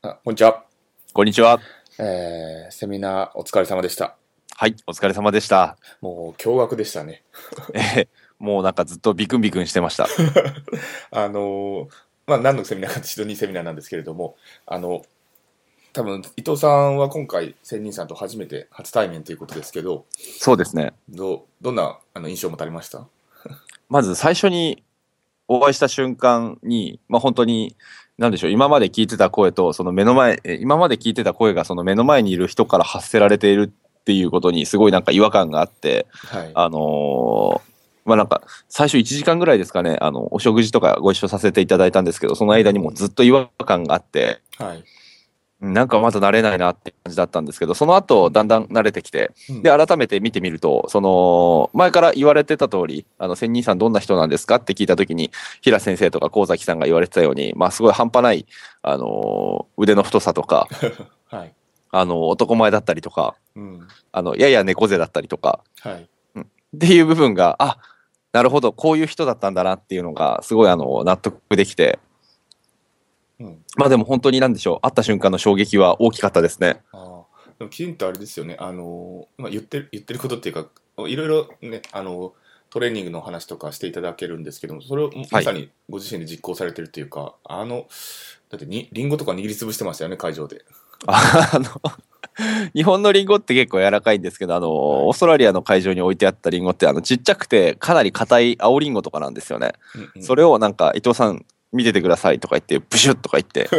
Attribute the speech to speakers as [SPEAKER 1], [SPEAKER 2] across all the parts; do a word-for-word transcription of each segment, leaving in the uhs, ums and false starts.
[SPEAKER 1] あ、こんにちは。
[SPEAKER 2] こんにちは。
[SPEAKER 1] えー、セミナーお疲れ様でした。
[SPEAKER 2] はい、お疲れ様でした。
[SPEAKER 1] もう驚愕でしたね。
[SPEAKER 2] えー、もうなんかずっとビクンビクンしてました。
[SPEAKER 1] あのーまあ何のセミナーかシドニーセミナーなんですけれども、あの、多分伊藤さんは今回仙人さんと初めて初対面ということですけど、
[SPEAKER 2] そうですね。
[SPEAKER 1] どどんなあの印象を持たれました？
[SPEAKER 2] まず最初にお会いした瞬間に、まあ本当に、なんでしょう、今まで聞いてた声と、その目の前、え今まで聞いてた声がその目の前にいる人から発せられているっていうことにすごいなんか違和感があって、
[SPEAKER 1] はい。
[SPEAKER 2] あのーまあなんか最初いちじかんぐらいですかね、あのお食事とかご一緒させていただいたんですけど、その間にもずっと違和感があって、
[SPEAKER 1] はい。
[SPEAKER 2] なんかまだ慣れないなって感じだったんですけど、その後だんだん慣れてきて、
[SPEAKER 1] うん。
[SPEAKER 2] で改めて見てみると、その前から言われてた通り、あの千人さんどんな人なんですかって聞いた時に、平先生とか神崎さんが言われてたように、まあすごい半端ないあの腕の太さとか、
[SPEAKER 1] はい。
[SPEAKER 2] あの男前だったりとか、
[SPEAKER 1] うん。
[SPEAKER 2] あのやや猫背だったりとか、
[SPEAKER 1] はい。
[SPEAKER 2] うん、っていう部分が、あ、なるほどこういう人だったんだなっていうのがすごいあの納得できて、
[SPEAKER 1] うん。
[SPEAKER 2] まあでも本当になんでしょう、会った瞬間の衝撃は大きかったですね。
[SPEAKER 1] ああ。でもきちんとあれですよね。あのーまあ、言ってる、言ってることっていうか、いろいろね、あのトレーニングの話とかしていただけるんですけども、それをま
[SPEAKER 2] はい。
[SPEAKER 1] さにご自身で実行されてるっていうか、あの、だってに、リンゴとか握りつぶしてましたよね、会場で。
[SPEAKER 2] あの日本のリンゴって結構柔らかいんですけど、あの
[SPEAKER 1] はい。
[SPEAKER 2] オーストラリアの会場に置いてあったリンゴってあのちっちゃくてかなり硬い青リンゴとかなんですよね。
[SPEAKER 1] うんうん。
[SPEAKER 2] それをなんか伊藤さん見ててくださいとか言ってブシュッとか言って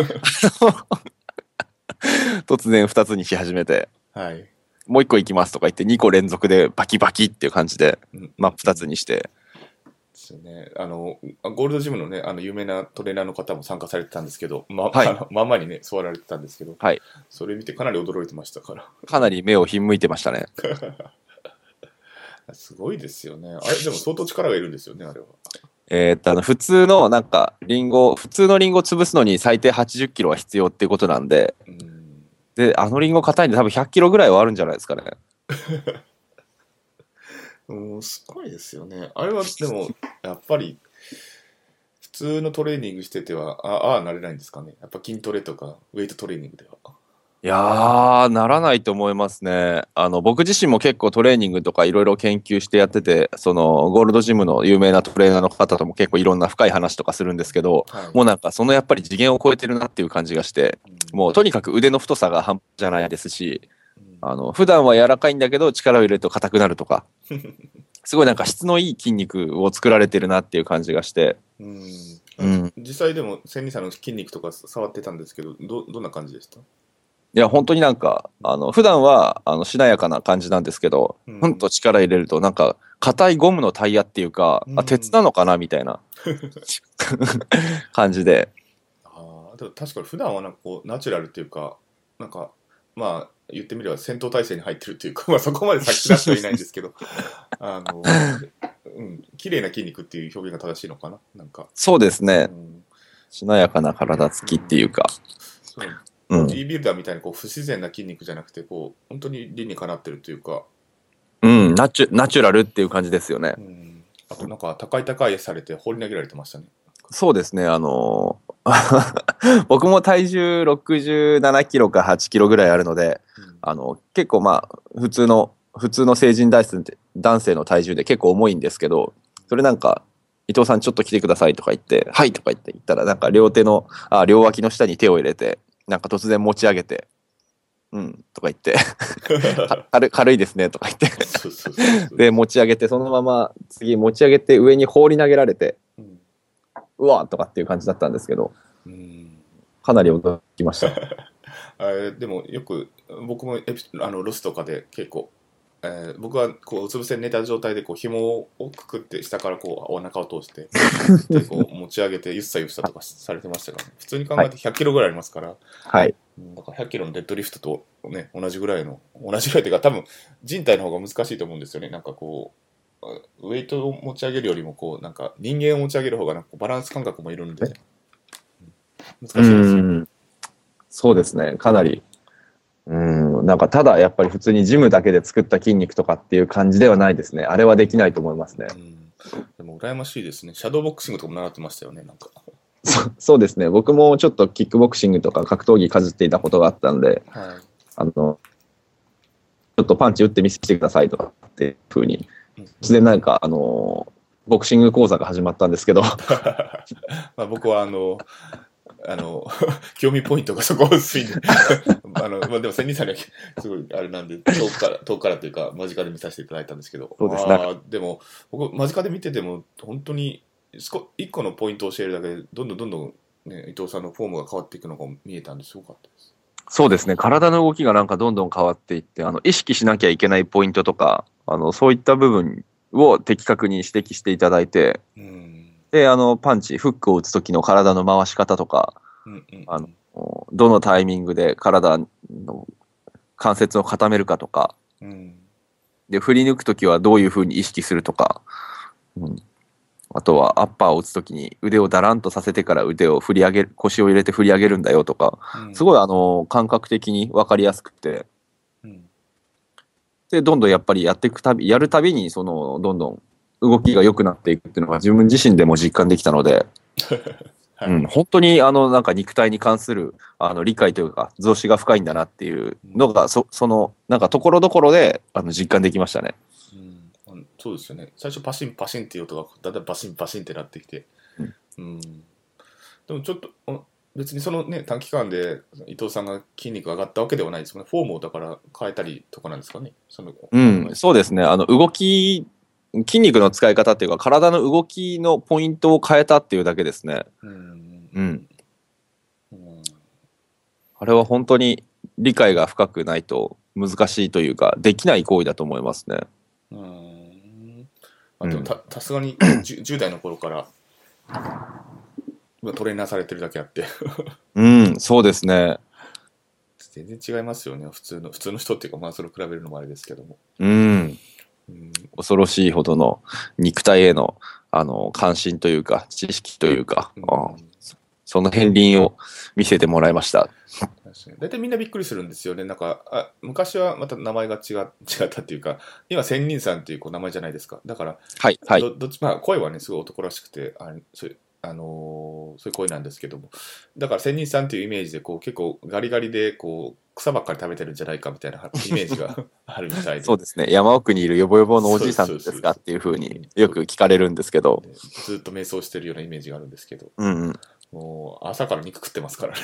[SPEAKER 2] 突然ふたつにし始めて、
[SPEAKER 1] はい。
[SPEAKER 2] もういっこいきますとか言ってにこ連続でバキバキっていう感じで
[SPEAKER 1] うんう
[SPEAKER 2] 真っ二つ
[SPEAKER 1] んうん。
[SPEAKER 2] にして、
[SPEAKER 1] ですよね。あの、ゴールドジムのね、あの、有名なトレーナーの方も参加されてたんですけど、ま、
[SPEAKER 2] はい
[SPEAKER 1] あの、まんまにね、座られてたんですけど、
[SPEAKER 2] はい、
[SPEAKER 1] それ見てかなり驚いてましたから。
[SPEAKER 2] かなり目をひんむいてましたね。
[SPEAKER 1] すごいですよね。あれ、でも相当力がいるんですよね、あれは。
[SPEAKER 2] えーっとあの普通のなんかリンゴ普通のリンゴ潰すのに最低はちじゅっキロは必要っていうことなんで、
[SPEAKER 1] うん。
[SPEAKER 2] であのリンゴ硬いんで多分ひゃっキロぐらいはあるんじゃないですかね。
[SPEAKER 1] うん、すごいですよね。あれは、でも、やっぱり、普通のトレーニングしてては、あああ、なれないんですかね。やっぱ筋トレとか、ウェイトトレーニングでは。
[SPEAKER 2] いやー、ならないと思いますね。あの、僕自身も結構トレーニングとかいろいろ研究してやってて、その、ゴールドジムの有名なトレーナーの方とも結構いろんな深い話とかするんですけど、
[SPEAKER 1] はい。
[SPEAKER 2] もうなんかそのやっぱり次元を超えてるなっていう感じがして、
[SPEAKER 1] うん。
[SPEAKER 2] もうとにかく腕の太さが半端じゃないですし、
[SPEAKER 1] うん。
[SPEAKER 2] あの、普段は柔らかいんだけど力を入れると硬くなるとか、すごいなんか質のいい筋肉を作られてるなっていう感じがして、
[SPEAKER 1] うん。あ、
[SPEAKER 2] うん。
[SPEAKER 1] 実際でも、千里さんの筋肉とか触ってたんですけど、ど、どんな感じでした？
[SPEAKER 2] いや、本当になんか、あの、普段は、あの、しなやかな感じなんですけど、ふん
[SPEAKER 1] うん。
[SPEAKER 2] と力入れると、なんか、硬いゴムのタイヤっていうか、あ、鉄
[SPEAKER 1] うん。
[SPEAKER 2] なのかなみたいな感じで。
[SPEAKER 1] ああ、でも確かに普段はなんかこう、ナチュラルっていうか、なんか、まあ、言ってみれば戦闘態勢に入ってるっていうか、まあそこまで先立ってはいないんですけど、あの、うん、綺麗な筋肉っていう表現が正しいのかななんか、
[SPEAKER 2] そうですね。
[SPEAKER 1] うん、
[SPEAKER 2] しなやかな体つきって
[SPEAKER 1] うん、
[SPEAKER 2] いうか。
[SPEAKER 1] そう、ボデ
[SPEAKER 2] うん。
[SPEAKER 1] ィービルダーみたいにこう不自然な筋肉じゃなくて、こう、本当に理にかなってるというか、
[SPEAKER 2] うん、ナチュ、ナチュラルっていう感じですよね。
[SPEAKER 1] うん、あとなんか高い高いされて放り投げられてましたね。
[SPEAKER 2] そうですね。あのー僕も体重ろくじゅうななキロかはちキロぐらいあるので、
[SPEAKER 1] うん、
[SPEAKER 2] あの、結構まあ、普通の、普通の成人男性男性の体重で結構重いんですけど、それなんか、伊藤さんちょっと来てくださいとか言って、はいとか言って言ったら、なんか両手の、あ、両脇の下に手を入れて、なんか突然持ち上げて、うんとか言ってか軽、軽いですねとか言って
[SPEAKER 1] そうそうそうそう。
[SPEAKER 2] で、持ち上げて、そのまま次持ち上げて上に放り投げられて、
[SPEAKER 1] うん、
[SPEAKER 2] うわーとかっていう感じだったんですけど、
[SPEAKER 1] うん。
[SPEAKER 2] かなり驚きました。
[SPEAKER 1] あれでもよく僕もエピあのロスとかで結構、えー僕はこううつ伏せに寝た状態でこう紐をくくって下からこうお腹を通してでこう持ち上げてゆっさゆっさとかされてましたからね。普通に考
[SPEAKER 2] はい。
[SPEAKER 1] えてひゃっキロぐらいありますから、
[SPEAKER 2] はい。
[SPEAKER 1] うん、だからひゃっキロのデッドリフトとね同じぐらいの同じぐらいというか多分人体の方が難しいと思うんですよね。なんかこうウェイトを持ち上げるよりもこうなんか人間を持ち上げる方がなんかバランス感覚もいるんで
[SPEAKER 2] う
[SPEAKER 1] 難しいですよ。
[SPEAKER 2] ん。そうですね。かなり。うん。なんかただやっぱり普通にジムだけで作った筋肉とかっていう感じではないですね。あれはできないと思いますね。
[SPEAKER 1] うん、でも羨ましいですね。シャドーボクシングとかも習ってましたよね、なんか。
[SPEAKER 2] そそうですね。僕もちょっとキックボクシングとか格闘技かじっていたことがあったんで、
[SPEAKER 1] はい。
[SPEAKER 2] あの、ちょっとパンチ打って見せてくださいとかっていうふうに、
[SPEAKER 1] うん
[SPEAKER 2] 突然なんか、あの、ボクシング講座が始まったんですけど、
[SPEAKER 1] まあ僕はあの、あの、興味ポイントがそこ薄いんであの、まあでも千人さんにはすごいあれなんで、遠くから、遠くからというか、間近で見させていただいたんですけど、
[SPEAKER 2] そうです。なんか、
[SPEAKER 1] ああ、でも、僕、間近で見てても、本当に、少一個のポイントを教えるだけで、どんどんどんどん、ね、伊藤さんのフォームが変わっていくのが見えたんですごかったです。
[SPEAKER 2] そうですね。体の動きがなんかどんどん変わっていって、あの、意識しなきゃいけないポイントとか、あの、そういった部分を的確に指摘していただいて、
[SPEAKER 1] うん。
[SPEAKER 2] で、あの、パンチ、フックを打つ時の体の回し方とか、
[SPEAKER 1] うんうんう
[SPEAKER 2] あの、
[SPEAKER 1] ん。
[SPEAKER 2] どのタイミングで体の関節を固めるかとか、
[SPEAKER 1] うん
[SPEAKER 2] で、振り抜くときはどういうふうに意識するとか、うん、あとはアッパーを打つときに腕をだらんとさせてから腕を振り上げる、腰を入れて振り上げるんだよとか、
[SPEAKER 1] うん
[SPEAKER 2] すごいあの、感覚的に分かりやすくて、
[SPEAKER 1] うん
[SPEAKER 2] で、どんどんやっぱりやっていくたび、やるたびに、その、どんどん動きが良くなっていくっていうのが自分自身でも実感できたので、
[SPEAKER 1] はい。
[SPEAKER 2] うん、本当にあのなんか肉体に関するあの理解というか増資が深いんだなっていうのがそそのなんかところどころであの実感できましたね。
[SPEAKER 1] うんあのそうですよね。最初パシンパシンっていう音がだんだんパシンパシンってなってきて、
[SPEAKER 2] うん、
[SPEAKER 1] うん、でもちょっとお別にそのね短期間で伊藤さんが筋肉が上がったわけではないですもんね。フォームをだから変えたりとかなんですかね。その
[SPEAKER 2] うん、
[SPEAKER 1] アドバイス。
[SPEAKER 2] そうですね。あの動き筋肉の使い方っていうか体の動きのポイントを変えたっていうだけですね。
[SPEAKER 1] うんうん
[SPEAKER 2] うん、
[SPEAKER 1] うんうん
[SPEAKER 2] あれは本当に理解が深くないと難しいというかできない行為だと思いますね。
[SPEAKER 1] うんまあ、でも
[SPEAKER 2] うん、
[SPEAKER 1] たさすがに じゅう, じゅう代の頃からまあトレーナーされてるだけあって
[SPEAKER 2] うん、そうですね。
[SPEAKER 1] 全然違いますよね。普通の普通の人っていうかまあそれを比べるのもあれですけども。
[SPEAKER 2] うん。
[SPEAKER 1] うん
[SPEAKER 2] 恐ろしいほどの肉体への、あの関心というか知識というか、
[SPEAKER 1] う
[SPEAKER 2] あ
[SPEAKER 1] ん
[SPEAKER 2] その片鱗を見せてもらいました。
[SPEAKER 1] 確かに大体みんなびっくりするんですよね。なんかあ昔はまた名前が違違ったっていうか、今仙人さんっていうこう名前じゃないですか。だから
[SPEAKER 2] はいはい。
[SPEAKER 1] どどっちまあ声はねすごい男らしくてあそういうあのーそういう声なんですけども、だから仙人さんっていうイメージでこう結構ガリガリでこう草ばっかり食べてるんじゃないかみたいなイメージがあるみたいで、
[SPEAKER 2] そうですね。山奥にいるヨボヨボのお
[SPEAKER 1] そうです
[SPEAKER 2] じいさん
[SPEAKER 1] そうですそうです。
[SPEAKER 2] ですかっていうふうに
[SPEAKER 1] うん、
[SPEAKER 2] よく聞かれるんですけど、
[SPEAKER 1] ねずっと瞑想してるようなイメージがあるんですけど、
[SPEAKER 2] うんうん、
[SPEAKER 1] もう朝から肉食ってますからね。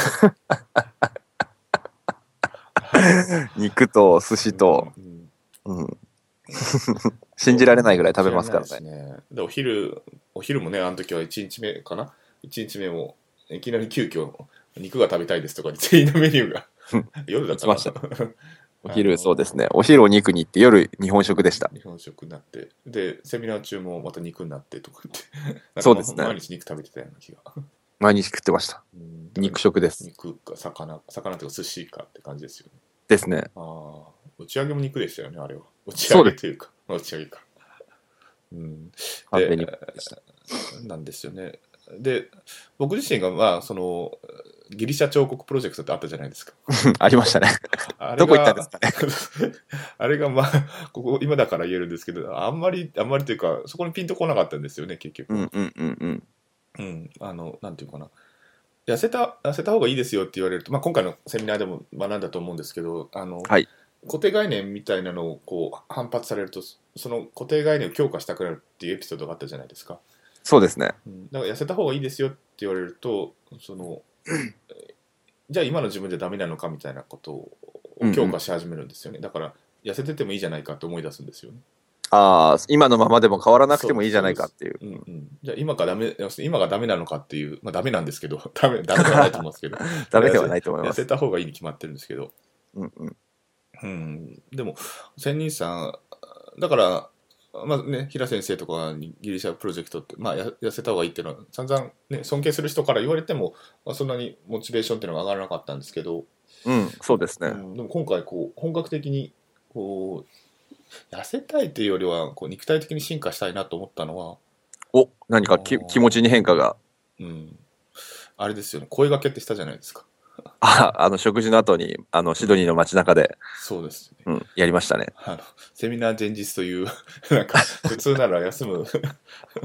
[SPEAKER 1] あの、
[SPEAKER 2] 肉と寿司と、
[SPEAKER 1] うんうん
[SPEAKER 2] うん、
[SPEAKER 1] うん
[SPEAKER 2] 信じられないぐらい食べ
[SPEAKER 1] 知らないで
[SPEAKER 2] ますからね。
[SPEAKER 1] すね。で、お昼、お昼もね、あの時はいちにちめかな？ いち 日目も、いきなり急遽、肉が食べたいですとかに全員のメニューが夜だったかな
[SPEAKER 2] 行きましたね。お
[SPEAKER 1] あ
[SPEAKER 2] 昼そうです
[SPEAKER 1] の
[SPEAKER 2] ね。お昼お肉に行って夜日本食でした。
[SPEAKER 1] 日本食になって、で、セミナー中もまた肉になってとか言って、なんか、ま、
[SPEAKER 2] そうですね。
[SPEAKER 1] 毎日肉食べてたような気が。
[SPEAKER 2] 毎日食ってました。
[SPEAKER 1] うんだから
[SPEAKER 2] 肉食です。
[SPEAKER 1] 肉か魚、魚というか寿司かって感じですよね。
[SPEAKER 2] ですね。
[SPEAKER 1] ああ、打ち上げも肉でしたよね、あれは。打ち上
[SPEAKER 2] そうです。
[SPEAKER 1] げというか、まあ打ち上げか。うん、
[SPEAKER 2] 完全に
[SPEAKER 1] で、
[SPEAKER 2] でした。
[SPEAKER 1] なんですよね。で、僕自身が、まあ、その、ギリシャ彫刻プロジェクトってあったじゃないですか。
[SPEAKER 2] ありましたね。
[SPEAKER 1] あれ
[SPEAKER 2] どこ行ったんです
[SPEAKER 1] が、
[SPEAKER 2] かね。
[SPEAKER 1] あれが、まあ、ここ、今だから言えるんですけど、あんまり、あんまりというか、そこにピンとこなかったんですよね、結局は。
[SPEAKER 2] うんうんうんうん。
[SPEAKER 1] うん、あの、なんていうかな。痩せた、痩せた方がいいですよって言われると、まあ、今回のセミナーでも学んだと思うんですけど、あの、
[SPEAKER 2] はい。
[SPEAKER 1] 固定概念みたいなのをこう反発されると、その固定概念を強化したくなるっていうエピソードがあったじゃないですか。
[SPEAKER 2] そうですね。
[SPEAKER 1] うん、だから痩せた方がいいですよって言われると、そのじゃあ今の自分じゃダメなのかみたいなことを強
[SPEAKER 2] うんうん。
[SPEAKER 1] 化し始めるんですよね。だから痩せててもいいじゃないかって思い出すんですよね。
[SPEAKER 2] ああ、今のままでも変わらなく
[SPEAKER 1] そう
[SPEAKER 2] てもいいじゃな
[SPEAKER 1] そうです。
[SPEAKER 2] いかっていう。
[SPEAKER 1] うんうん、じゃあ今がダメ、要するに今がダメなのかっていう、まあダメなんですけど、ダメ、ダメではないと思うんですけど、
[SPEAKER 2] ダメ
[SPEAKER 1] 痩せ、
[SPEAKER 2] ではないと思い
[SPEAKER 1] 痩せ
[SPEAKER 2] ます。
[SPEAKER 1] た方がいいに決まってるんですけど、
[SPEAKER 2] うんうん。
[SPEAKER 1] うん、でも、仙人さん、だから、まあね、平先生とかにギリシャプロジェクトって、まあ、や痩せた方がいいっていうのは、散々、ね、尊敬する人から言われても、まあ、そんなにモチベーションっていうのが上がらなかったんですけど、
[SPEAKER 2] うん、そうですね。
[SPEAKER 1] うん、でも今回こう、本格的に、こう、痩せたいというよりは、こう肉体的に進化したいなと思ったのは、
[SPEAKER 2] お、何
[SPEAKER 1] あ
[SPEAKER 2] かき気持ちに変化が。
[SPEAKER 1] ーうん、あれですよね、声掛けってしたじゃないですか。
[SPEAKER 2] あ、あの、食事の後に、あの、シドニーの街中で、
[SPEAKER 1] そうですね。
[SPEAKER 2] うん、やりましたね。
[SPEAKER 1] あの、セミナー前日というなんか、普通なら休む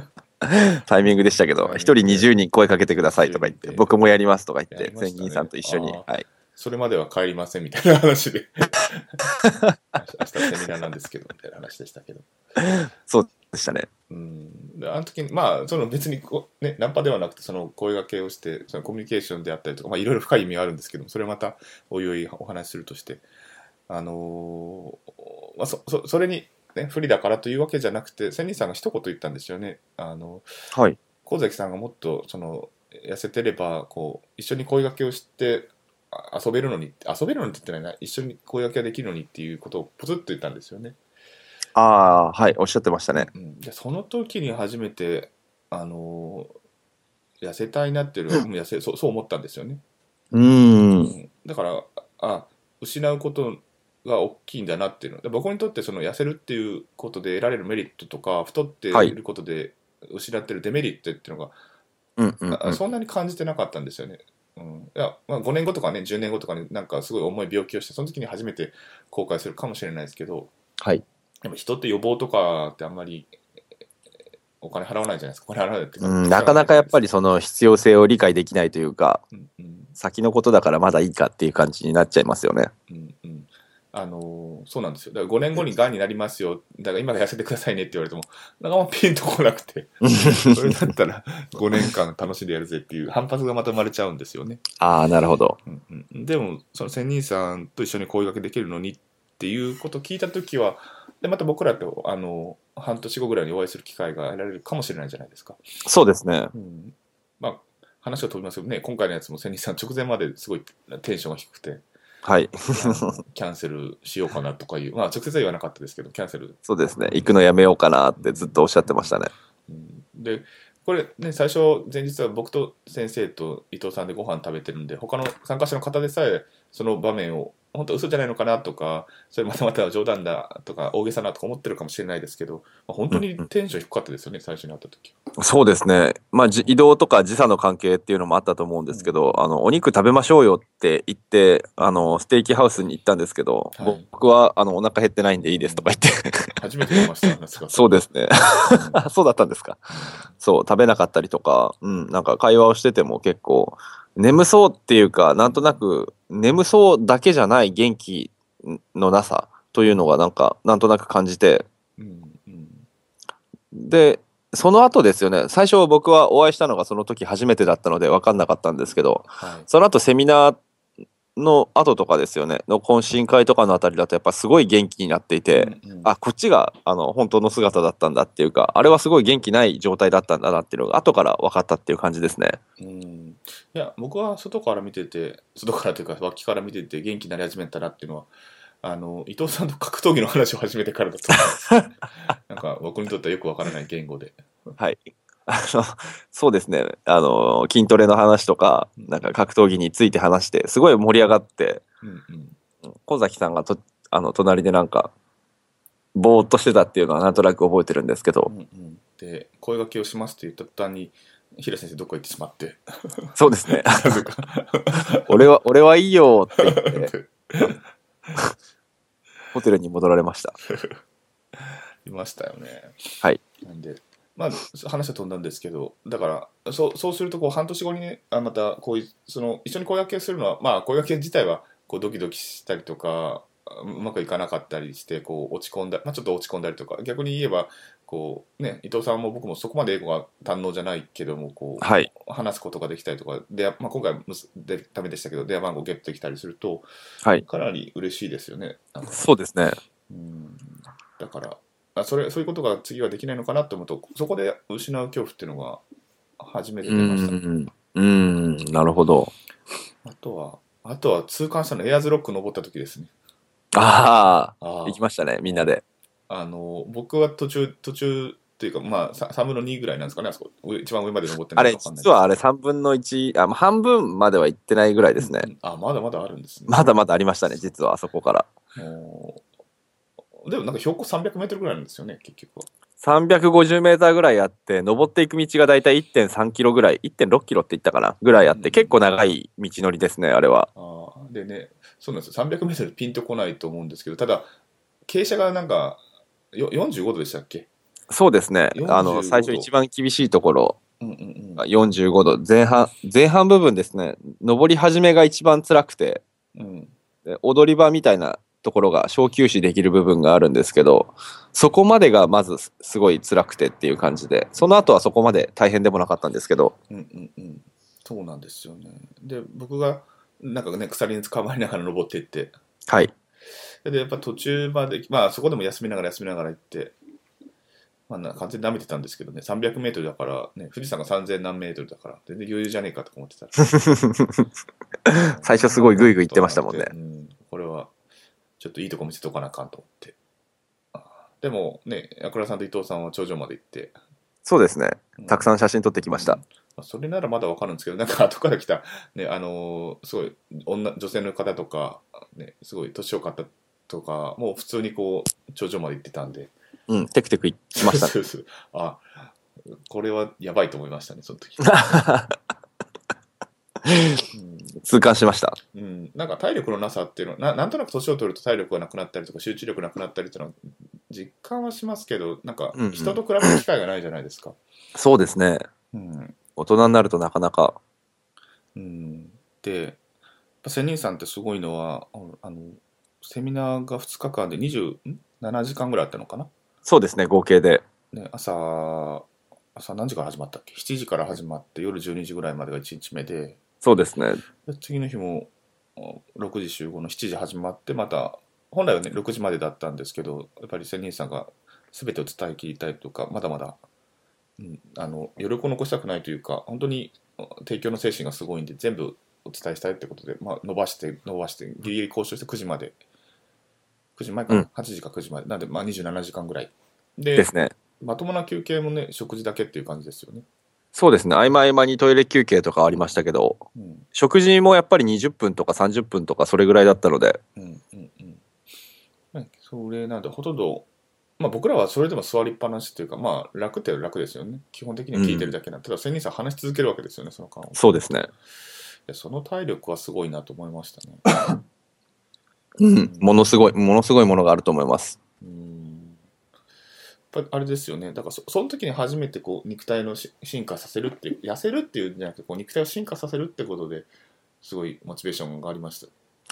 [SPEAKER 2] タイミングでしたけど、一人にじゅうにん声かけてくださいとか言って、僕もやりますとか言って、千人さんと一緒に。はい。
[SPEAKER 1] それまでは帰りませんみたいな話で明日セミナーなんですけどみたいな話でしたけど。
[SPEAKER 2] そうでしたね。
[SPEAKER 1] うん、であの時にまあその別にこう、ね、ナンパではなくてその声掛けをしてそのコミュニケーションであったりとか、まあ、いろいろ深い意味があるんですけども、それまたおいおいお話しするとして、あのーまあ、そ, そ, それに、ね、不利だからというわけじゃなくて、千人さんが一言言ったんですよね。あの
[SPEAKER 2] はい。
[SPEAKER 1] 神崎さんがもっとその痩せてればこう一緒に声掛けをしてあ遊べるのに遊べるのにって言ってないな、一緒に声掛けができるのにっていうことをポツッと言ったんですよね。
[SPEAKER 2] ああ、はい、おっしゃってましたね。
[SPEAKER 1] うん、でその時に初めてあの痩せたいなっていうのは、うん痩せそう、そう思ったんですよね。
[SPEAKER 2] うーん。
[SPEAKER 1] うん、だからあ失うことが大きいんだなっていうので、僕にとってその痩せるっていうことで得られるメリットとか太ってい
[SPEAKER 2] はい。
[SPEAKER 1] ることで失ってるデメリットっていうのが
[SPEAKER 2] うんうんうん。
[SPEAKER 1] あそんなに感じてなかったんですよね。うん、いやまあ、ごねんごとかねじゅうねんごとかになんかすごい重い病気をしてその時に初めて後悔するかもしれないですけど、
[SPEAKER 2] はい。
[SPEAKER 1] でも人って予防とかってあんまりお金払わないじゃないですか。お金払わないっていうか
[SPEAKER 2] うん、
[SPEAKER 1] 口が
[SPEAKER 2] なかなかやっぱり
[SPEAKER 1] そ
[SPEAKER 2] その必要性を理解できないというか、
[SPEAKER 1] うんうん
[SPEAKER 2] 先のことだからまだいいかっていう感じになっちゃいますよね。
[SPEAKER 1] うんうんあのーそうなんですよ。だからごねんごにがんになりますよ。だから今が痩せてくださいねって言われても、なかなかピンとこなくて、それだったらごねんかん楽しんでやるぜっていう反発がまた生まれちゃうんですよね。
[SPEAKER 2] ああ、なるほど。
[SPEAKER 1] うんうん、でも、その仙人さんと一緒に声掛けできるのにっていうことを聞いたときは、で、また僕らと、あの、半年後ぐらいにお会いする機会が得られるかもしれないじゃないですか。
[SPEAKER 2] そうですね。
[SPEAKER 1] うんまあ、話は飛びますけどね、今回のやつも千日さん直前まですごいテンションが低くて、
[SPEAKER 2] はい。
[SPEAKER 1] あのキャンセルしようかなとかいう、まあ直接は言わなかったですけど、キャンセル。
[SPEAKER 2] そうですね。行くのやめようかなってずっとおっしゃってましたね。
[SPEAKER 1] うんで、これね、最初、前日は僕と先生と伊藤さんでご飯食べてるんで、他の参加者の方でさえ、その場面を、本当嘘じゃないのかなとか、それまたまた冗談だとか、大げさなとか思ってるかもしれないですけど、まあ、本当にテンション低かったですよね、最初に会った時。
[SPEAKER 2] そうですね。まあ、じ移動とか時差の関係っていうのもあったと思うんですけど、
[SPEAKER 1] うん
[SPEAKER 2] あの、お肉食べましょうよって言って、あの、ステーキハウスに行ったんですけど、
[SPEAKER 1] はい
[SPEAKER 2] 僕は、あの、お腹減ってないんでいいですとか言って
[SPEAKER 1] 初めて見ました、あの姿。
[SPEAKER 2] そうですね。
[SPEAKER 1] うん
[SPEAKER 2] あそうだったんですか。そう、食べなかったりとか、うん、なんか会話をしてても結構、眠そうっていうか、なんとなく、眠そうだけじゃない元気のなさというのが、なんか、なんとなく感じて、
[SPEAKER 1] うんうん
[SPEAKER 2] で、その後ですよね、最初僕はお会いしたのがその時初めてだったので分かんなかったんですけど、
[SPEAKER 1] はい
[SPEAKER 2] その後セミナーの後とかですよね、の懇親会とかのあたりだとやっぱすごい元気になっていて、
[SPEAKER 1] うんうん
[SPEAKER 2] あ、こっちがあの本当の姿だったんだっていうか、あれはすごい元気ない状態だったんだなっていうのが後から分かったっていう感じですね。
[SPEAKER 1] うんいや僕は外から見てて外からというか脇から見てて元気になり始めたなっていうのはあの伊藤さんと格闘技の話を始めてからだと思いますなんか僕にとってはよくわからない言語で
[SPEAKER 2] はい。あの、そうですね。あの、筋トレの話とか、なんか格闘技について話して、すごい盛り上がって、
[SPEAKER 1] うんうん
[SPEAKER 2] 小崎さんがと、あの、隣でなんか、ぼーっとしてたっていうのはなんとなく覚えてるんですけど
[SPEAKER 1] う、んうんで声掛けをしますって言った途端に平先生どっか行ってしまって
[SPEAKER 2] そうですね。
[SPEAKER 1] なぜか
[SPEAKER 2] 俺は、俺はいいよって言って、ホテルに戻られました。
[SPEAKER 1] いましたよね。
[SPEAKER 2] はい。
[SPEAKER 1] なんでまあ話は飛んだんですけどだからそうそうするとこう半年後にねあまたこういうその一緒に声掛けするのはまあ声掛け自体はこうドキドキしたりとかうまくいかなかったりしてこう落ち込んだ、まあ、ちょっと落ち込んだりとか逆に言えばこう、ね、伊藤さんも僕もそこまで英語が堪能じゃないけどもこう、
[SPEAKER 2] はい。
[SPEAKER 1] 話すことができたりとかで、まあ、今回はでダメでしたけど電話番号ゲットできたりすると
[SPEAKER 2] はい。
[SPEAKER 1] かなり嬉しいですよね。なんか
[SPEAKER 2] そうですね。
[SPEAKER 1] うんだからあそれそういうことが次はできないのかなと思うとそこで失う恐怖っていうのが初めて
[SPEAKER 2] う
[SPEAKER 1] 出ました。
[SPEAKER 2] ん。うん。なるほど。
[SPEAKER 1] あとはあとは痛感したのエアーズロック登った時ですね。
[SPEAKER 2] ああ、
[SPEAKER 1] あ
[SPEAKER 2] 行きましたね、みんなで。
[SPEAKER 1] ああの僕は途中途中というかまあささんぶんのにぐらいなんですかねあそこ上一番上まで登ってな
[SPEAKER 2] あれ、
[SPEAKER 1] いか分かんない
[SPEAKER 2] 実はあれさんぶんのいち、あ、まあ半分までは行ってないぐらいですね。
[SPEAKER 1] うんうんあまだまだあるんですね。
[SPEAKER 2] まだまだありましたね、実はあそこから。
[SPEAKER 1] おでもなんか標高さんびゃくメートルぐらいなんですよね結局は。
[SPEAKER 2] さんびゃくごじゅうメーターぐらいあって、登っていく道がだいたいいってんさんキロぐらい、いってんろっキロって言ったかなぐらいあって、結構長い道のりですね、あれは。
[SPEAKER 1] あでねそうなんですよさんびゃくメートルピンとこないと思うんですけどただ傾斜がなんかよよんじゅうごどでしたっけ。
[SPEAKER 2] そうですね。あの、最初
[SPEAKER 1] よんじゅうごど。
[SPEAKER 2] 一番厳しいところ
[SPEAKER 1] うんうん
[SPEAKER 2] がよんじゅうごど、前半、前半部分ですね。登り始めが一番辛くて、
[SPEAKER 1] うん。うん。
[SPEAKER 2] で踊り場みたいなところが小休止できる部分があるんですけど、そこまでがまずすすごい辛くてっていう感じで、その後はそこまで大変でもなかったんですけど、
[SPEAKER 1] うんうんうん。そうなんですよね。で、僕が、なんかね、鎖に捕まりながら登っていって、
[SPEAKER 2] はい。
[SPEAKER 1] で、やっぱ途中まで、まあそこでも休みながら休みながら行って、まあな完全に舐めてたんですけどね、さんびゃくメートルだから、ね、富士山がさんぜん何メートルだから、全然余裕じゃねえかとか思ってたら、うん
[SPEAKER 2] 最初すごいグイグイ言ってましたもんね。
[SPEAKER 1] うん、これはちょっといいとこ見せとかなあかんと思って。でもね、矢倉さんと伊藤さんは頂上まで行って、
[SPEAKER 2] そうですね。
[SPEAKER 1] うん
[SPEAKER 2] たくさん写真撮ってきました。
[SPEAKER 1] うんまあそれならまだわかるんですけど、なんか後から来た、ね、あのーすごい女、女性の方とか、ね、すごい年をかったとか、もう普通にこう、頂上まで行ってたんで、
[SPEAKER 2] うん、テクテク来ましたね。
[SPEAKER 1] そうそうそうあ、これはやばいと思いましたね、その時。うん
[SPEAKER 2] 痛感しました。
[SPEAKER 1] うん、なんか体力のなさっていうのはな、なんとなく年を取ると体力がなくなったりとか集中力なくなったりっていうのは実感はしますけど、なんか
[SPEAKER 2] うんうん
[SPEAKER 1] 人と比べる機会がないじゃないですか。
[SPEAKER 2] そうですね。
[SPEAKER 1] うん
[SPEAKER 2] 大人になるとなかなか。
[SPEAKER 1] うん、で、やっぱ仙人さんってすごいのは、あのセミナーがふつかかんでにじゅうななじかんぐらいあったのかな、
[SPEAKER 2] そうですね、合計で。
[SPEAKER 1] ね、朝、朝何時から始まったっけ？ しち 時から始まって夜じゅうにじぐらいまでがいちにちめで、
[SPEAKER 2] そうですね。
[SPEAKER 1] で次の日もあろくじ集合のしちじ始まってまた本来はねろくじまでだったんですけど、やっぱり仙人さんが全てを伝え切りたいとかまだまだ、うん、あの余力を残したくないというか本当に提供の精神がすごいんで全部お伝えしたいってことで、まあ、伸ばして伸ばしてギリギリ交渉してくじまでくじまえかな、
[SPEAKER 2] うん。
[SPEAKER 1] はちじかくじまでなんで、まあ、にじゅうななじかんぐらいで
[SPEAKER 2] ですね。
[SPEAKER 1] まともな休憩もね食事だけっていう感じですよね。
[SPEAKER 2] そうですね。合間合間にトイレ休憩とかありましたけど、
[SPEAKER 1] うん
[SPEAKER 2] 食事もやっぱりにじゅっぷんとかさんじゅっぷんとかそれぐらいだったので、
[SPEAKER 1] うんうんうんねそれなんでほとんど、まあ、僕らはそれでも座りっぱなしっていうか、まあ楽って楽ですよね。基本的には聞いてるだけなんで、ただ仙人さん話し続けるわけですよね、その間を。
[SPEAKER 2] そうですね。
[SPEAKER 1] でその体力はすごいなと思いましたね。
[SPEAKER 2] う
[SPEAKER 1] うん
[SPEAKER 2] ん。ものすごい、ものすごいものがあると思います。
[SPEAKER 1] うんやっぱあれですよね。だからそその時に初めてこう肉体のし進化させるっていう、痩せるっていうんじゃなくてこう肉体を進化させるってことですごいモチベーションがありました。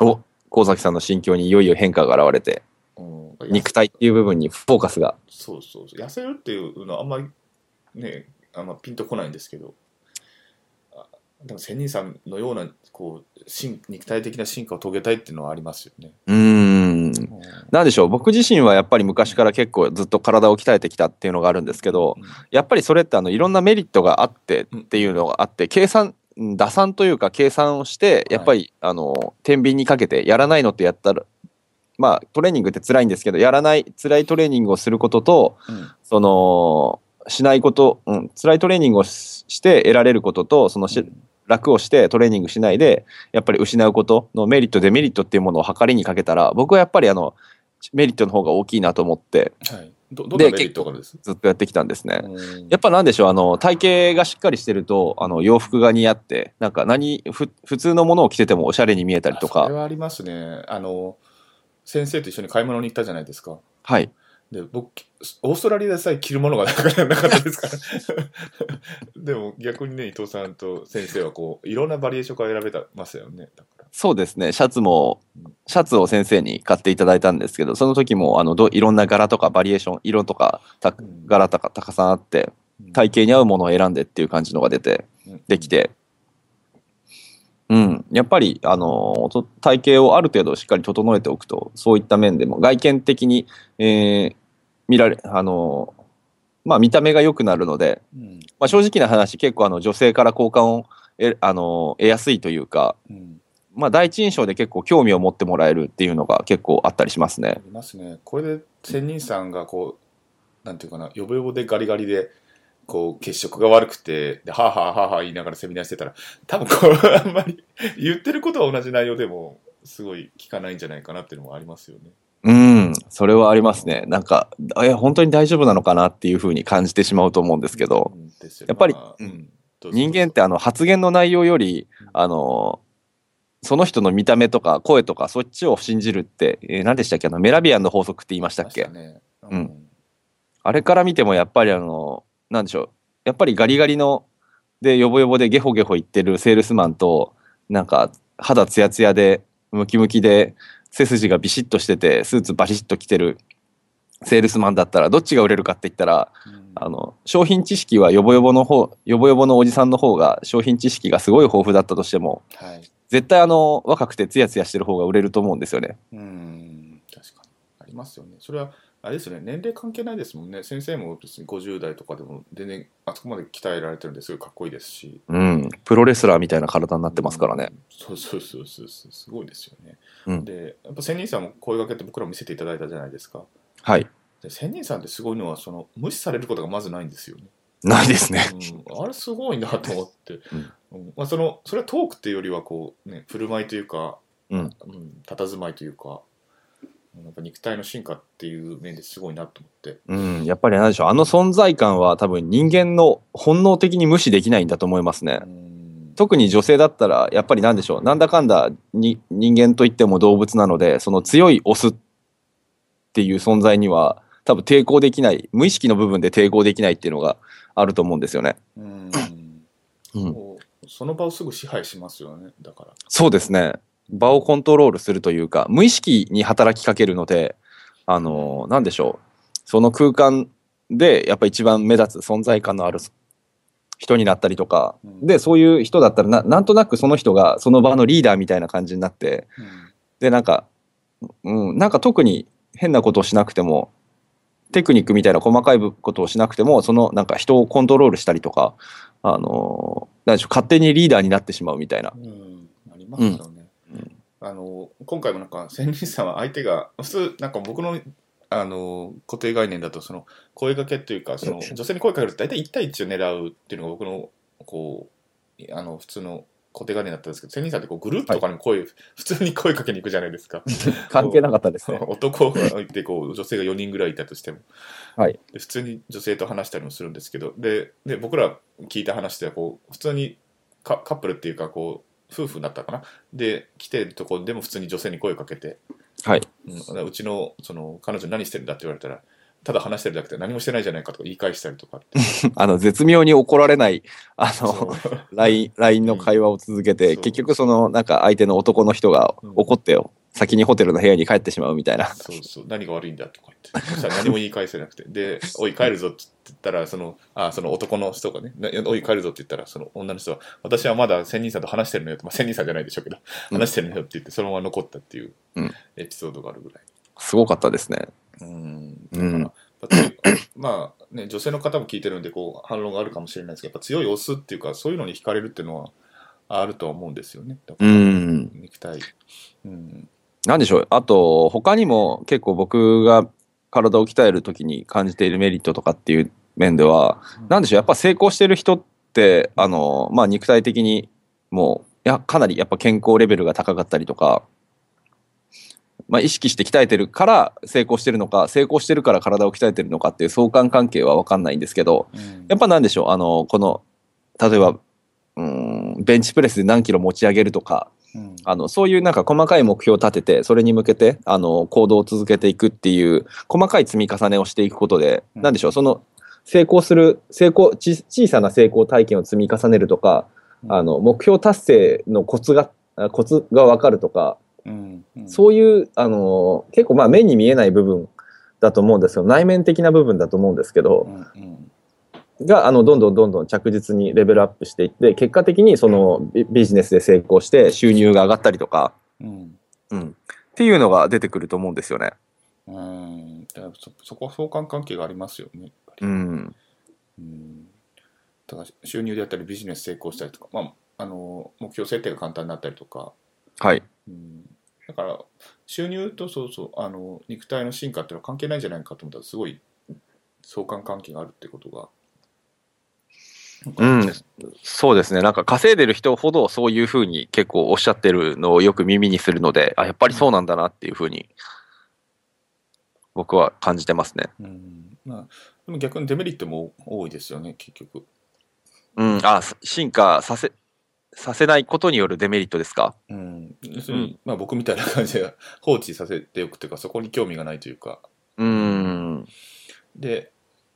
[SPEAKER 2] お、神崎さんの心境にいよいよ変化が現れて、
[SPEAKER 1] うん、
[SPEAKER 2] 肉体っていう部分にフォーカスが。
[SPEAKER 1] そうそうそう痩せるっていうのはあんまりねあんまピンとこないんですけど、あでも仙人さんのようなこう進肉体的な進化を遂げたいっていうのはありますよね。
[SPEAKER 2] うーん。
[SPEAKER 1] うん
[SPEAKER 2] なんでしょう、僕自身はやっぱり昔から結構ずっと体を鍛えてきたっていうのがあるんですけど、やっぱりそれってあのいろんなメリットがあってっていうのがあって、計算、うん打算というか計算をして、やっぱりあの天秤にかけてやらないのってやったら、まあトレーニングって辛いんですけど、やらない辛いトレーニングをすることと、
[SPEAKER 1] うん
[SPEAKER 2] そのしないこと、うん、辛いトレーニングをしして得られることと、そのし、
[SPEAKER 1] うん
[SPEAKER 2] 楽をしてトレーニングしないでやっぱり失うことのメリットデメリットっていうものを測りにかけたら、僕はやっぱりあのメリットの方が大きいなと思って、
[SPEAKER 1] はい、どどんな
[SPEAKER 2] で
[SPEAKER 1] メリットがあるんです
[SPEAKER 2] ずっとやってきたんですね。
[SPEAKER 1] うん
[SPEAKER 2] やっぱなんでしょう、あの体型がしっかりしてるとあの洋服が似合って、なんか何ふ普通のものを着ててもおしゃれに見えたりとか。
[SPEAKER 1] あそれはありますね。あの先生と一緒に買い物に行ったじゃないですか。
[SPEAKER 2] はい。
[SPEAKER 1] で僕オーストラリアでさえ着るものがなかなかったですからでも逆にね伊藤さんと先生はこういろんなバリエーションから選べたますよね。だから
[SPEAKER 2] そうですね、シャツもシャツを先生に買っていただいたんですけど、その時もあのどいろんな柄とかバリエーション、色とかた
[SPEAKER 1] うん
[SPEAKER 2] 柄とかたくさんあって、体型に合うものを選んでっていう感じのが出て
[SPEAKER 1] うん
[SPEAKER 2] できて、うん、やっぱりあのと体型をある程度しっかり整えておくと、そういった面でも外見的に、えー見られあのまあ見た目が良くなるので、
[SPEAKER 1] うん
[SPEAKER 2] まあ、正直な話、結構あの女性から好感を得あの得やすいというか、
[SPEAKER 1] うん
[SPEAKER 2] まあ、第一印象で結構興味を持ってもらえるっていうのが結構あったりしますね。
[SPEAKER 1] ありますね。これで仙人さんがこうなんていうかなヨボヨボでガリガリでこう血色が悪くてではあはあはあはあ言いながらセミナーしてたら多分こうあんまり言ってることは同じ内容でもすごい聞かないんじゃないかなっていうのもありますよね。
[SPEAKER 2] うん、それはありますね。なんか、え、本当に大丈夫なのかなっていうふうに感じてしまうと思うんですけど、
[SPEAKER 1] うんですよ
[SPEAKER 2] やっぱり
[SPEAKER 1] まあうんどうぞどうぞ
[SPEAKER 2] 人間ってあの発言の内容より、あの、その人の見た目とか声とかそっちを信じるって、えー何でしたっけ、あのメラビアンの法則って言いましたっけ？
[SPEAKER 1] ましたね。
[SPEAKER 2] うんああれから見てもやっぱりあの、なんでしょう、やっぱりガリガリの、で、ヨボヨボでゲホゲホ言ってるセールスマンと、なんか肌ツヤツヤで、ムキムキで、背筋がビシッとしてて、スーツバシッと着てるセールスマンだったら、どっちが売れるかって言ったら、
[SPEAKER 1] うん、
[SPEAKER 2] あの、商品知識はヨボヨボの方、ヨボヨボのおじさんの方が、商品知識がすごい豊富だったとしても、
[SPEAKER 1] はい。
[SPEAKER 2] 絶対あの、若くてツヤツヤしてる方が売れると思うんですよね。
[SPEAKER 1] うん、確かに。ありますよね。それは、あれですよね、年齢関係ないですもんね。先生も別にごじゅう代とかでも全然あそこまで鍛えられてるんですごいかっこいいですし。
[SPEAKER 2] うん。プロレスラーみたいな体になってますからね。
[SPEAKER 1] うん、そうそうそうそうそう、すごいですよね。
[SPEAKER 2] うん。
[SPEAKER 1] で、やっぱ仙人さんも声掛けって僕らも見せていただいたじゃないですか。
[SPEAKER 2] はい。
[SPEAKER 1] で、仙人さんってすごいのは、その、無視されることがまずないんですよね。
[SPEAKER 2] ないですね。
[SPEAKER 1] うん、あれすごいなと思って。
[SPEAKER 2] うん。
[SPEAKER 1] うんまあ、その、それはトークっていうよりは、こう、ね、振る舞いというか、
[SPEAKER 2] うん。
[SPEAKER 1] うん、佇まいというか、なんか肉体の進化っていう面ですごいなと思って。
[SPEAKER 2] うん。やっぱりなんでしょう。あの存在感は多分人間の本能的に無視できないんだと思いますね。
[SPEAKER 1] うん、
[SPEAKER 2] 特に女性だったら、やっぱりなんでしょう。なんだかんだに人間といっても動物なので、その強いオスっていう存在には多分抵抗できない、無意識の部分で抵抗できないっていうのがあると思うんですよね。
[SPEAKER 1] うん、
[SPEAKER 2] うん。
[SPEAKER 1] こうその場をすぐ支配しますよね、だから。
[SPEAKER 2] そうですね。場をコントロールするというか、無意識に働きかけるので、あの、なんでしょう。その空間でやっぱ一番目立つ存在感のある人になったりとか、
[SPEAKER 1] うん
[SPEAKER 2] で、そういう人だったらな、なんとなくその人がその場のリーダーみたいな感じになって、
[SPEAKER 1] うん
[SPEAKER 2] で、なんか、うん、なんか特に変なことをしなくても、テクニックみたいな細かいことをしなくても、そのなんか人をコントロールしたりとか、あの、なんでしょう、勝手にリーダーになってしまうみたいな。
[SPEAKER 1] うん、ありま
[SPEAKER 2] うん。
[SPEAKER 1] すよね。あの今回もなんか千人さんは相手が普通なんか僕のあの固定概念だとその声掛けというかその女性に声かけると大体いち対いちを狙うっていうのが僕のこうあの普通の固定概念だったんですけど千人さんってこうグループとかにも声、はい、普通に声かけに行くじゃないですか。
[SPEAKER 2] 関係なかったですね。
[SPEAKER 1] 男がいてこう女性がよにんぐらいいたとしても、
[SPEAKER 2] はい、
[SPEAKER 1] で普通に女性と話したりもするんですけどでで僕ら聞いた話ではこう普通にカカップルっていうかこう夫婦になったかなで来てるところでも普通に女性に声をかけて、
[SPEAKER 2] はい
[SPEAKER 1] うん、うちのその彼女何してるんだって言われたらただ話してるだけで何もしてないじゃないかとか言い返したりとかって
[SPEAKER 2] あの絶妙に怒られないあの ライン, ラインの会話を続けて、
[SPEAKER 1] うん、
[SPEAKER 2] 結局そのなんか相手の男の人が怒ってよ、うん、先にホテルの部屋に帰ってしまうみたいな。
[SPEAKER 1] そうそう何が悪いんだとか言ってそしたら何も言い返せなくてで「おい帰るぞ」って言ったらそのあその男の人がね「おい帰るぞ」って言ったらその女の人は「私はまだ千人さんと話してるのよ」と、まあ、千人さんじゃないでしょうけど、うん、話してるのよって言ってそのまま残ったっていうエピソードがあるぐらい、
[SPEAKER 2] うん、すごかったですね。
[SPEAKER 1] うんだから、うんまあね、女性の方も聞いてるんでこう反論があるかもしれないですけどやっぱ強いオスっていうかそういうのに惹かれるっていうのはあるとは思うんですよね。だから
[SPEAKER 2] うん
[SPEAKER 1] 肉体、うん、
[SPEAKER 2] なんでしょうあと他にも結構僕が体を鍛える時に感じているメリットとかっていう面では、うん、なんでしょうやっぱ成功してる人ってあの、まあ、肉体的にもういやかなりやっぱ健康レベルが高かったりとか。まあ、意識して鍛えてるから成功してるのか成功してるから体を鍛えてるのかっていう相関関係は分かんないんですけど、うん、やっぱなんでしょうあのこの例えばうんベンチプレスで何キロ持ち上げるとか、うん、あのそういうなんか細かい目標を立ててそれに向けてあの行動を続けていくっていう細かい積み重ねをしていくことで、うん、なんでしょうその成功する成功ち小さな成功体験を積み重ねるとか、うん、あの目標達成のコツがコツが分かるとか。うんうん、そういう、あのー、結構まあ目に見えない部分だと思うんですけど内面的な部分だと思うんですけど、うんうん、があのどんどんどんどん着実にレベルアップしていって結果的にその ビ, ビジネスで成功して収入が上がったりとか、うんうん、っていうのが出てくると思うんですよね。
[SPEAKER 1] うんだからそ, そこは相関関係がありますよね。
[SPEAKER 2] うん
[SPEAKER 1] うん、だから収入であったりビジネス成功したりとか、まあ、あの目標設定が簡単になったりとか。
[SPEAKER 2] はい、
[SPEAKER 1] うん、だから収入とそうそうあの肉体の進化っていうのは関係ないんじゃないかと思ったらすごい相関関係があるってことが、
[SPEAKER 2] うん、そうですねなんか稼いでる人ほどそういうふうに結構おっしゃってるのをよく耳にするのであやっぱりそうなんだなっていうふうに僕は感じてますね。
[SPEAKER 1] うんまあ、でも逆にデメリットも多いですよね結局。
[SPEAKER 2] うん、あ進化させさせないことによるデメリットですか。
[SPEAKER 1] うん、要するに、うんまあ、僕みたいな感じで放置させておくというかそこに興味がないというか。
[SPEAKER 2] うん
[SPEAKER 1] で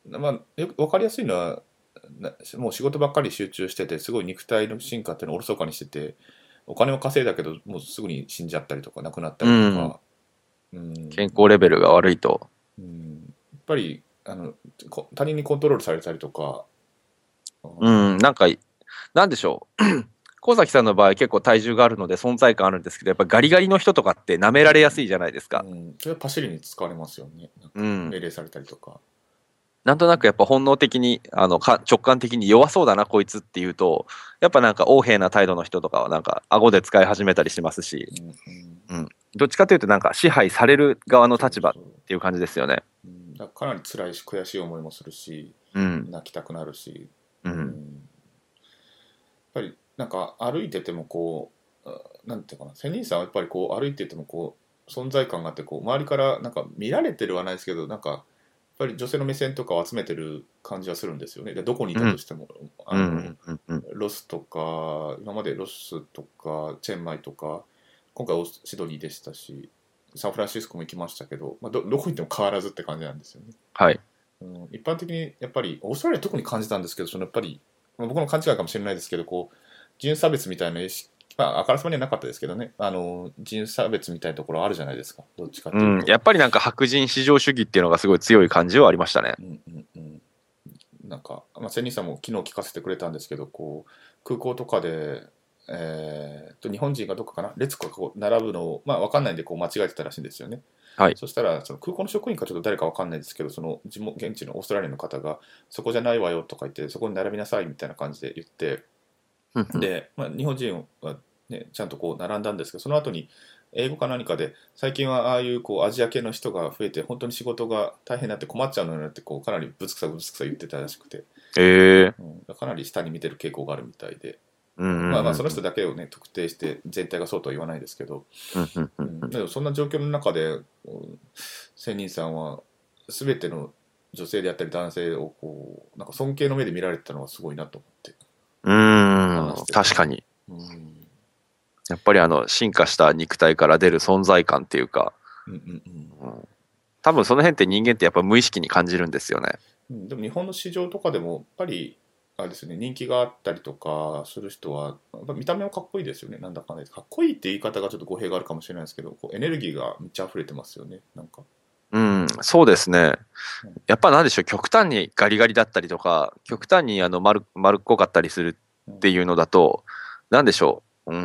[SPEAKER 1] まあ、よく分かりやすいのはなもう仕事ばっかり集中しててすごい肉体の進化っていうのをおろそかにしててお金を稼いだけどもうすぐに死んじゃったりとか亡くなった
[SPEAKER 2] う
[SPEAKER 1] りと
[SPEAKER 2] ん。
[SPEAKER 1] か、うん
[SPEAKER 2] 健康レベルが悪いと。
[SPEAKER 1] うん、やっぱりあのこ他人にコントロールされたりとか、
[SPEAKER 2] うん、なんか、なんでしょう。神崎さんの場合結構体重があるので存在感あるんですけど、やっぱガリガリの人とかって舐められやすいじゃないですか。
[SPEAKER 1] うん、それはパシリに使われますよね。なんか
[SPEAKER 2] うん。
[SPEAKER 1] 命令されたりとか。
[SPEAKER 2] なんとなくやっぱ本能的に、あの、か直感的に弱そうだな、こいつっていうと、やっぱなんか横柄な態度の人とかはなんか顎で使い始めたりしますし、
[SPEAKER 1] うんうん、
[SPEAKER 2] うん。どっちかというとなんか支配される側の立場っ
[SPEAKER 1] そうそう、
[SPEAKER 2] ていう感じですよね。
[SPEAKER 1] うん、だからかなり辛いし悔しい思いもするし
[SPEAKER 2] うん。
[SPEAKER 1] 泣きたくなるし、
[SPEAKER 2] うん。
[SPEAKER 1] うん、やっぱりなんか歩いててもこうあなんていうかな仙人さんはやっぱりこう歩いててもこう存在感があってこう周りからなんか見られてるはないですけどなんかやっぱり女性の目線とかを集めてる感じはするんですよね。でどこにい
[SPEAKER 2] うん。
[SPEAKER 1] たとしても
[SPEAKER 2] うん。
[SPEAKER 1] あの
[SPEAKER 2] うん。うん。
[SPEAKER 1] ロスとか今までロスとかチェンマイとか今回オースシドニーでしたしサンフランシスコも行きましたけど、まあ、どどこ行っても変わらずって感じなんですよね。
[SPEAKER 2] はい。
[SPEAKER 1] うん、一般的にやっぱりオーストラリアは特に感じたんですけどそのやっぱり、まあ、僕の勘違いかもしれないですけどこう人種差別みたいな意識まああからさまにはなかったですけどねあの人種差別みたいなところあるじゃないですかどっちかっていう
[SPEAKER 2] うん。
[SPEAKER 1] と。
[SPEAKER 2] やっぱりなんか白人至上主義っていうのがすごい強い感じはありましたね。
[SPEAKER 1] うんうんうん、なんか、まあ、千里さんも昨日聞かせてくれたんですけどこう空港とかで、えー、と日本人がどこかな列がこう並ぶのを、まあ、分かんないんでこう間違えてたらしいんですよね。
[SPEAKER 2] はい。
[SPEAKER 1] そしたらその空港の職員かちょっと誰か分かんないですけどその地元現地のオーストラリアの方がそこじゃないわよとか言ってそこに並びなさいみたいな感じで言って
[SPEAKER 2] うんうん。
[SPEAKER 1] で、まあ、日本人は、ね、ちゃんとこう並んだんですけどその後に英語か何かで最近はああいうこうアジア系の人が増えて本当に仕事が大変になって困っちゃうのよねってこうかなりぶつくさぶつくさ言ってたらしくて、
[SPEAKER 2] ええ。
[SPEAKER 1] うん、かなり下に見てる傾向があるみたいで、
[SPEAKER 2] うんうん
[SPEAKER 1] まあまあ
[SPEAKER 2] うんうん。
[SPEAKER 1] その人だけをね特定して全体がそうとは言わないですけど、
[SPEAKER 2] うんうんう
[SPEAKER 1] うん、
[SPEAKER 2] んうん。
[SPEAKER 1] でもそんな状況の中で仙人さんは全ての女性であったり男性をこうなんか尊敬の目で見られてたのはすごいなと思って
[SPEAKER 2] うーん、
[SPEAKER 1] 話してて、
[SPEAKER 2] 確かに。
[SPEAKER 1] うん、
[SPEAKER 2] やっぱりあの進化した肉体から出る存在感っていうか、
[SPEAKER 1] うんうんうん
[SPEAKER 2] うん、多分その辺って人間ってやっぱ無意識に感じるんですよね。
[SPEAKER 1] うん、でも日本の市場とかでもやっぱりあれですね人気があったりとかする人はやっぱ見た目はかっこいいですよね。なんだかんだでかっこいいって言い方がちょっと語弊があるかもしれないですけどこうエネルギーがめっちゃ溢れてますよねなんか、
[SPEAKER 2] うん、そうですね。
[SPEAKER 1] うん
[SPEAKER 2] やっぱなんでしょう、極端にガリガリだったりとか、極端にあの丸丸っこかったりするっていうのだと、なんでしょう、うん、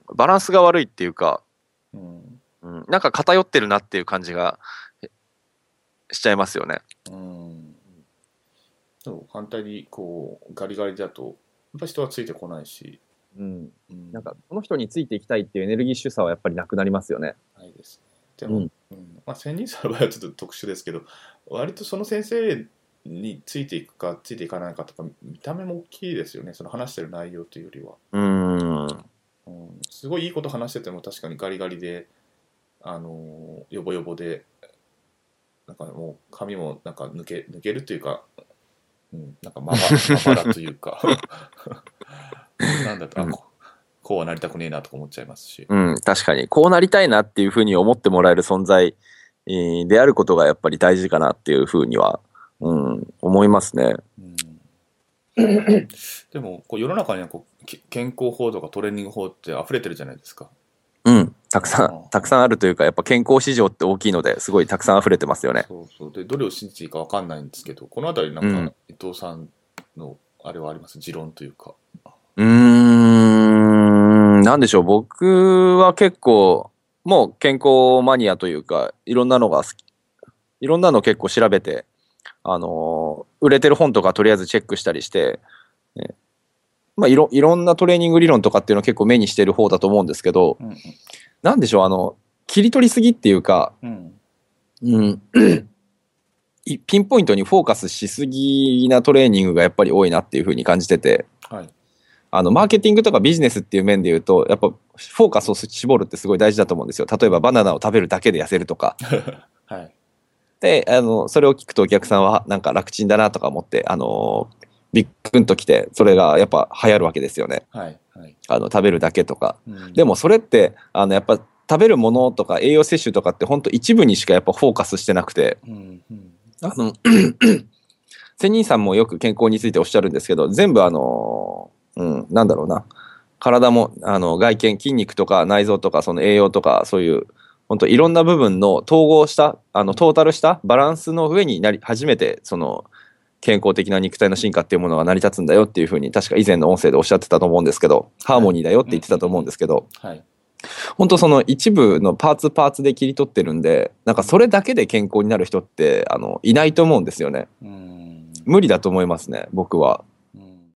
[SPEAKER 2] バランスが悪いっていうか、
[SPEAKER 1] うん
[SPEAKER 2] うん、なんか偏ってるなっていう感じがしちゃいますよね。
[SPEAKER 1] うん、そう反対にこうガリガリだとやっぱ人はついてこないし、
[SPEAKER 2] うん、
[SPEAKER 1] うん、
[SPEAKER 2] なんかこの人についていきたいっていうエネルギッシュさはやっぱりなくなりますよね。
[SPEAKER 1] ないですね。でも、
[SPEAKER 2] うん、
[SPEAKER 1] うんまあ、千人さんの場合はちょっと特殊ですけど割とその先生についていくかついていかないかとか見た目も大きいですよねその話してる内容というよりは。
[SPEAKER 2] うん、
[SPEAKER 1] うん、すごいいいこと話してても確かにガリガリで、あのーヨボヨボでなんかもう髪もなんか抜け抜けるというか、うん、なんかまばまばらというかなんだと
[SPEAKER 2] うん、
[SPEAKER 1] あこうこうはなりたくねえなとか思っちゃいますし、
[SPEAKER 2] うん、確かにこうなりたいなっていうふうに思ってもらえる存在えーであることがやっぱり大事かなっていうふうには、うん、思いますね。
[SPEAKER 1] うん、でもこう世の中にはこうけ健康法とかトレーニング法って溢れてるじゃないですか。
[SPEAKER 2] うん、たくさん、
[SPEAKER 1] うん
[SPEAKER 2] たくさんあるというか、やっぱ健康市場って大きいのですごいたくさん溢れてますよね。
[SPEAKER 1] そうそうでどれを信じていいかわかんないんですけどこのあたりなんか
[SPEAKER 2] うん。
[SPEAKER 1] 伊藤さんのあれはあります持論というか。
[SPEAKER 2] うーん、なんでしょう。僕は結構、もう健康マニアというか、いろんなのが好き。いろんなの結構調べて、あのー売れてる本とかとりあえずチェックしたりして、ねまあいろ、いろんなトレーニング理論とかっていうのを結構目にしてる方だと思うんですけど、
[SPEAKER 1] うん
[SPEAKER 2] なんでしょう、あの、切り取りすぎっていうか、
[SPEAKER 1] うん
[SPEAKER 2] うん、いピンポイントにフォーカスしすぎなトレーニングがやっぱり多いなっていうふうに感じてて、
[SPEAKER 1] はい
[SPEAKER 2] あの、マーケティングとかビジネスっていう面で言うと、やっぱフォーカスを絞るってすごい大事だと思うんですよ。例えばバナナを食べるだけで痩せるとか。
[SPEAKER 1] はい
[SPEAKER 2] で、あの、それを聞くとお客さんはなんか楽ちんだなとか思って、あのビックンときて、それがやっぱ流行るわけですよね。
[SPEAKER 1] はいはい
[SPEAKER 2] あの、食べるだけとか。
[SPEAKER 1] うん
[SPEAKER 2] でもそれって、あの、やっぱ食べるものとか栄養摂取とかって本当一部にしかやっぱフォーカスしてなくて、
[SPEAKER 1] うんうん
[SPEAKER 2] あの、 仙人さんもよく健康についておっしゃるんですけど、全部あの、うん、なんだろうな、体もあの外見、筋肉とか内臓とかその栄養とかそういう本当いろんな部分の統合したあのトータルしたバランスの上になり初めてその健康的な肉体の進化っていうものが成り立つんだよっていうふうに確か以前の音声でおっしゃってたと思うんですけど、ハーモニーだよって言ってたと思うんですけど、
[SPEAKER 1] はい、
[SPEAKER 2] 本当その一部のパーツパーツで切り取ってるんで、なんかそれだけで健康になる人ってあのいないと思うんですよね。
[SPEAKER 1] うん、
[SPEAKER 2] 無理だと思いますね、僕は。